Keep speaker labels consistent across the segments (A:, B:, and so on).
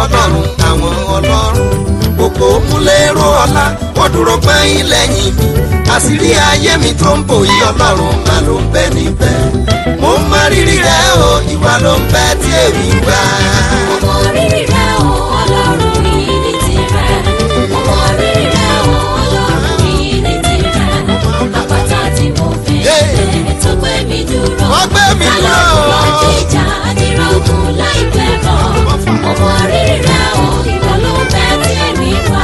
A: ọlọ́run àwọn ọlọ́run gbogbo múlẹ́rọ ọlá wọ́n dúró gbẹ́yìn lẹ́yìn mi àṣírí ayé mi tó ń bò yí ọlọ́run má ló ń bẹ níbẹ̀ mo mọ rírì rẹ o ìwà ló ń bẹ tí èmi gbà.
B: mo mọ rírì rẹ o ọlọ́run yìí ní tirẹ̀ mo mọ rírì rẹ o ọlọ́run yìí ní tirẹ̀ àpáta tí mo fẹ́ tó gbé mi dúró alọ́run lọ́jọ́ ìjà àdìrọ̀gùn láìpẹ́ bọ̀ mo mọ rírì rẹ o ìwà ló ń bẹ tí èmi gbà.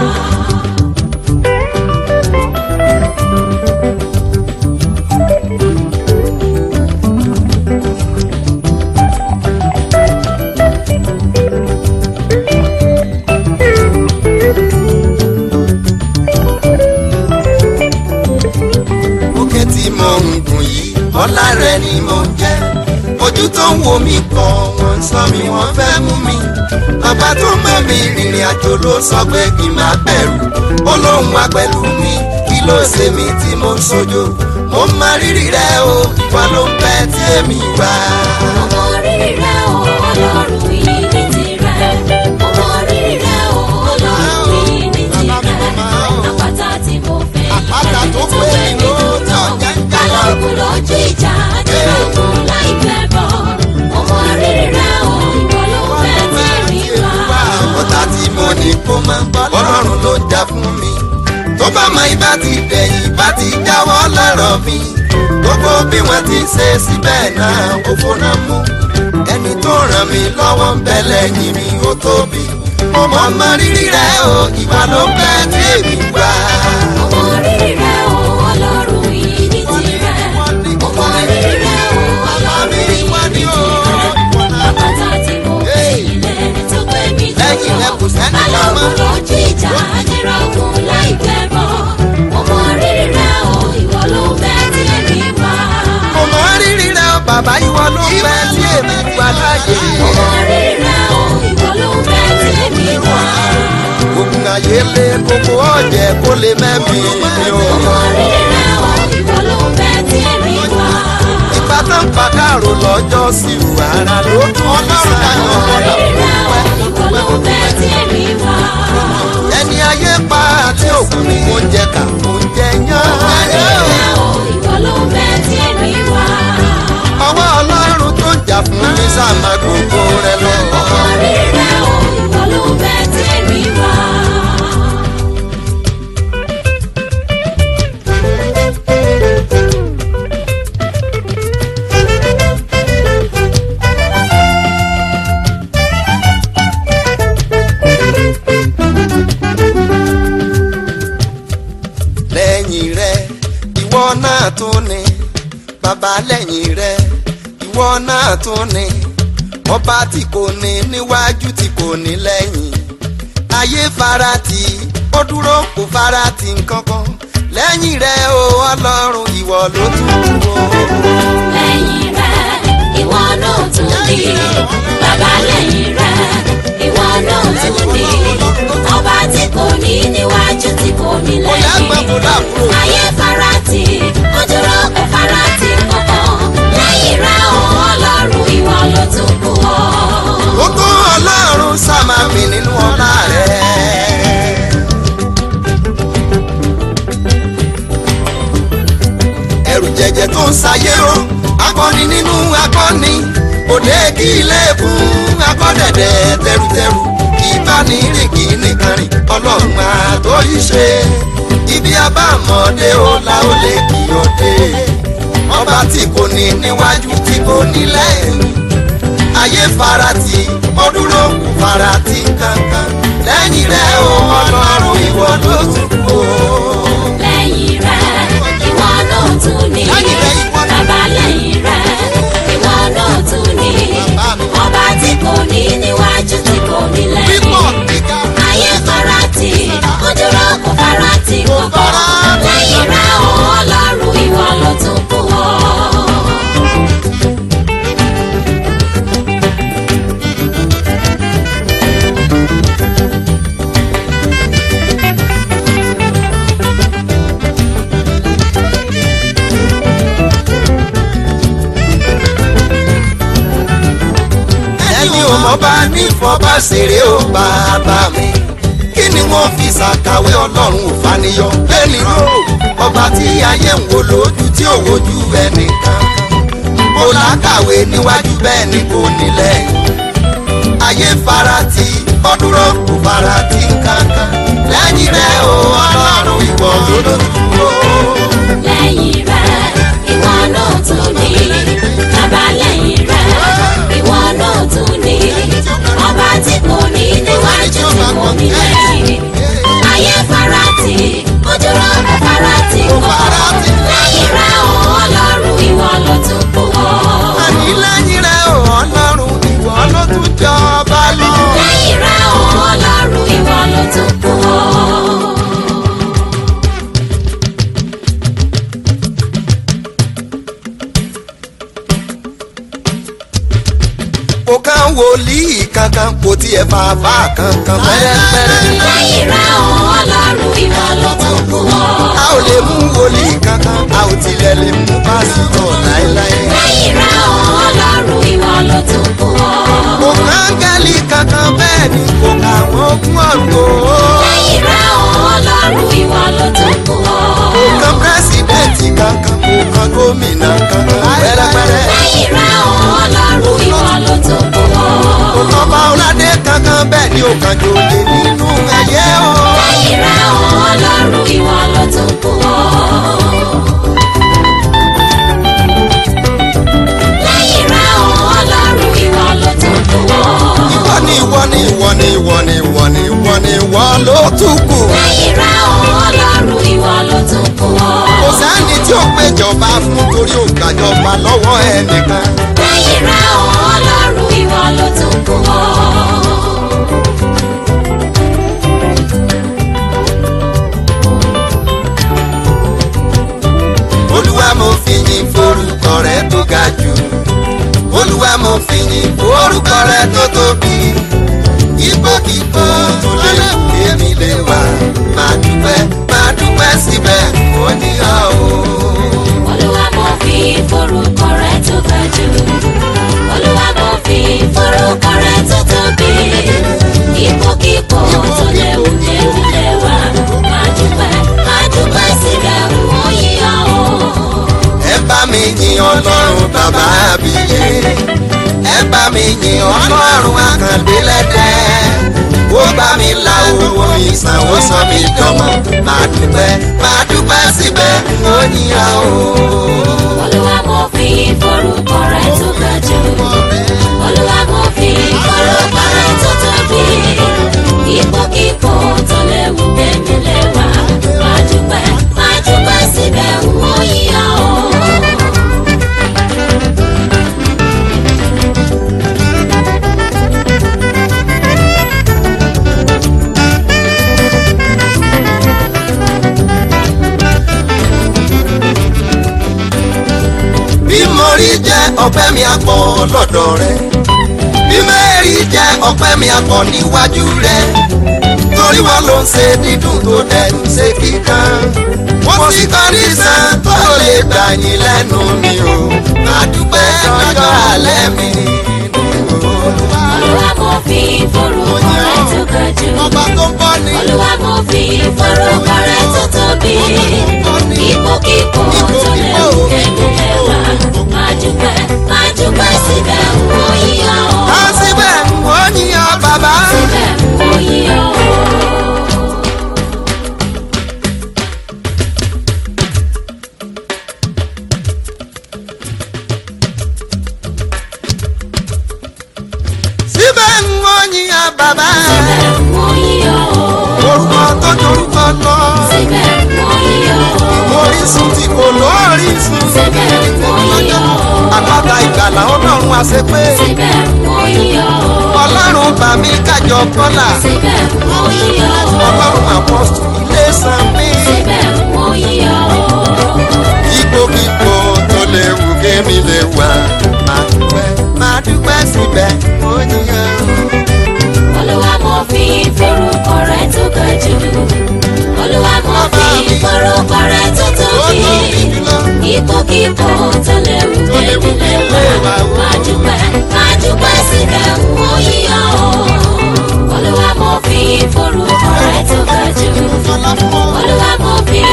A: ọlá rẹ ni mo ń jẹ ojú tó ń wo mi kọ wọn ń sọ mi wọn fẹ́ mú mi bàbá tó mọ̀ mi rìnrìn àjò ló sọ pé kí n má bẹ̀rù ó lóun wá pẹ̀lú mi kí ló ṣe mí tí mo ń sojo mo mọ rírì rẹ o ìwà ló ń bẹ tí èmi wá.
B: mo mọ rírì rẹ o ọlọ́run yìí ní tirẹ̀ mo mọ rírì rẹ o ọlọ́run yìí ní tirẹ̀ àpáta tí mo fẹ́ tó gbé mi dúró alọ́run lójú ìjà àdìrọ̀gùn láìpẹ́ bọ̀ mo mọ rírì rẹ o ìwọ ló fẹ́ tí èmi wá.
A: ọ̀tá tí mo ní kó máa ń bọ́ ọlọ́run ló jà fún mi tó bá mọ ibà ti dẹ̀yìn bá ti jáwọ́ lọ́rọ̀ mi gbogbo bí wọ́n ti ṣe síbẹ̀ náà ó fóná mú ẹni tó ràn mí lọ́wọ́ ń bẹ lẹ́yìn mi ó tóbi mo mọ rírì rẹ o ìwà ló ń bẹ tí èmi wá.
B: mo mọ rírì rẹ o ọlọ́run yìí ní tirẹ̀ mo mọ rírì rẹ o ọlọ́run yìí ní tirẹ̀ àpáta tí mo fẹ́ ilẹ̀ tó gbé mi dúró alọ́run lójú ìjà àdìrọ̀gùn láìpẹ́ bọ̀ mo mọ rírì rẹ o ìwọ ló bẹ tí èmi wá.
A: mo mọ rírì rẹ o bàbá ìwọ ló bẹ tí èmi wá láyé.
B: mo mọ rírì rẹ o ìwọ ló bẹ tí èmi wá.
A: ogun ayé lé gbogbo ọ̀jẹ̀ kó lè mẹ́mí mi o.
B: mo mọ rírì rẹ o ìwọ ló bẹ tí èmi wá.
A: ìbátan pàkàrò lọ́jọ́ sí wàrà ló tún ọlọ́run dáná bọ́lá
B: ìwọ ló bẹ tí èmi wá.
A: ẹni ayé pa àti òkú ni mo jẹ ká mo jẹ yán.
B: ìwọ ló bẹ tí èmi wá.
A: ọwọ́ ọlọ́run tó jà fún mi sàmà gbogbo rẹ lọ.
B: ọmọ rírì rẹ o ìwọ ló bẹ tí èmi wá.
A: lẹ́yìn rẹ ìwọ náà tún ni bàbá lẹ́yìn rẹ ìwọ náà tún ni ọba tí kò ní níwájú tí kò ní lẹ́yìn ayé farati ó dúró kò farati nkankan lẹ́yìn rẹ o ọlọ́run ìwọ ló tún kú o.
B: lẹ́yìn rẹ ìwọ náà tún ni bàbá lẹ́yìn rẹ ìwọ náà tún ni ọba tí kò ní níwájú tí kò ní lẹ́yìn ayé farati ó dúró kò farati kankan lẹ́yìn rẹ o ọlọ́run ìwọ ló tún kú o.
A: ó tó ọlọ́run sáma mi nínú ọlá rẹ̀. ẹrù jẹjẹ tó ń ṣayé o akọni nínú akọni òde kí ilé fún akọ́dẹ̀dẹ̀ tẹrutẹru ìbánirìnkì nìkan rìn ọlọ́run àtòyí ṣe ibi abámọ̀dé ó la ó lè kí ó dé ọba tí kò ní níwájú tí kò ní lẹ́yìn ayé farati ó dúró kù farati kankan lẹ́yìn rẹ̀ o ọlọ́run ìwọ ló tún kú o.
B: lẹ́yìn rẹ̀ ìwọ náà tún ní bàbá lẹ́yìn rẹ̀ ìwọ náà tún ní ọba tí kò ní níwájú tí kò ní lẹ́yìn ayé farati ó dúró kù farati kankan lẹ́yìn rẹ̀ o ọlọ́run ìwọ ló tún kú o.
A: ẹni ò ọmọ bá nífọ̀ọ́bá ṣeré ó bàbá mi kí ni wọ́n fi ṣàkàwé ọlọ́run òfaniyọ bẹ́ẹ̀ni ró ọba tí ayé ń wo lójú tí ò wojú ẹnìkan kò lákàwé níwájú bẹ́ẹ̀ ni kò nílẹ̀ ayé farati ọdúró kò farati kankan lẹ́yìn rẹ̀ o ọlọ́run ìwọ ló dúró.
B: lẹ́yìn rẹ̀ ìwọ náà tún ní bàbá lẹ́yìn rẹ̀ ìwọ náà tún ní ọba tí kò ní níwájú tí kò ní lẹ́yìn ayé farati ojúrò kò farati kò lẹ́yìn rẹ̀ o ọlọ́run ìwọ ló tún kù o.
A: àní lẹ́yìn rẹ̀ o ọlọ́run ìwọ ló tún jọba lọ.
B: lẹ́yìn rẹ̀ o ọlọ́run ìwọ ló tún kù o.
A: kò kàn wòlíì kankan kò tiẹ̀ fàáfà kankan pẹ́rẹ́pẹ́rẹ́.
B: lẹ́yìn rẹ̀ o ọlọ́run ìwọ ló tún kù o.
A: a ò lè mú wòlíì kankan a ò tilẹ̀ lè mú pásítọ̀ láéláé.
B: lẹ́yìn rẹ̀ o ọlọ́run ìwọ ló tún kù o.
A: kò kàn gẹ́lì kankan bẹ́ẹ̀ ni kò kà wọ́n fún ọ̀rọ̀.
B: lẹ́yìn rẹ̀ o ọlọ́run ìwọ ló tún kù o.
A: kò kàn pírẹ́sìdẹ̀ntì kankan kò kàn gómìnà kankan pẹ́rẹ́pẹ́rẹ́.
B: lẹ́yìn rẹ̀ o ọlọ́run ìwọ ló tún kù o.
A: kò kàn bá ọládé kankan bẹ́ẹ̀ ni ò kàn jòlè nínú ẹyẹ o.
B: lẹ́yìn rẹ̀ o ọlọ́run ìwọ ló tún kù o. lẹ́yìn rẹ̀ o ọlọ́run ìwọ ló tún kù o.
A: ìwọ ni ìwọ ni ìwọ ni ìwọ ni ìwọ ni ìwọ ni ìwọ ló tún kù.
B: lẹ́yìn rẹ̀ o ọlọ́run ìwọ ló tún kù o.
A: kò sẹ́ni tí ó péjọba fún torí ó gbàjọba lọ́wọ́ ẹnìkan.
B: lẹ́yìn rẹ̀ o ọlọ́run ìwọ ló tún kù o.
A: olúwa mo fi yìn forúkọ rẹ tó ga jù olúwa mo fi yìn forúkọ rẹ tó tóbi ipòkípò tó lè wù èmi lè wà máa dúpẹ́ síbẹ̀ ó ní ọ́ o.
B: olúwa mo fi forúkọ rẹ tó ga jù olúwa mo fi forúkọ rẹ tó tóbi ipòkípò tó lè wù èmi lè wà máa dúpẹ́ síbẹ̀ ó yìn ọ́ o.
A: ẹ bá mi yìn ọlọ́run bàbá àbíyé ẹ bá mi yìn ọlọ́run àkàndélẹ́dẹ́ ó bá mi la owó ìsàn ó sọ mi dọ́mọ máa dúpẹ́ síbẹ̀ ó yìn ọ́ o.
B: olúwa mo fi forúkọ rẹ tó ga jù olúwa mo fi forúkọ rẹ tó tóbi ipòkípò tó lè wù èmi lè wà máa dúpẹ́ síbẹ̀ ó yìn ọ́ o.
A: bí mo rí jẹ́ ọpẹ́ mi àpọ̀ lọ́dọ̀ rẹ bí mẹ́rí jẹ́ ọpẹ́ mi àpọ̀ níwájú rẹ torí wọn ló ń ṣe dídùn tó dẹ̀ ń ṣe kíkan wọ́n sì kọrí sàn tó lè gbà yín lẹ́nu mi o máa dúpẹ́ lọ́jọ́ alẹ́ mi nínú Olúwa.
B: olúwa mo fi forúkọ rẹ tó ga jù
A: ọba tó ń bọ́ ní
B: olúwa mo fi forúkọ rẹ tó tóbi ipòkípò tó lè wù èmi lè wà máa dúpẹ́ síbẹ̀ ó yìn ọ́ o.
A: ká síbẹ̀ ó yìn ọ́ bàbá.
B: síbẹ̀ ó yìn ọ́ o.
A: síbẹ̀ ó yìn ọ́ bàbá.
B: síbẹ̀ ó yìn ọ́ o.
A: orúkọ tó dorúkọ lọ.
B: síbẹ̀ ó yìn ọ́ o.
A: orísun tí kò lórísun.
B: síbẹ̀ ó yìn ọ́ o.
A: àpáta ìgbàlà ọlọ́run àṣepé.
B: síbẹ̀ ó yìn ọ́ o.
A: ọlọ́run bà mí kájọ kọ́là.
B: síbẹ̀ ó yìn ọ́ o.
A: ọlọ́run àpọ́sù ilé san mí.
B: síbẹ̀ ó yìn ọ́ o.
A: ipòkípò tó lè wù kémi lè wà. máa dúpẹ́ síbẹ̀ ó yìn ọ́.
B: olúwa mo fi forúkọ rẹ tó ga jù olúwa mo fi forúkọ rẹ tó tóbi ipòkípò tó lè wù èmi lè wà máa dúpẹ́ síbẹ̀ ó yìn forúkọ rẹ̀ tó ga jù. Olúwa mo fi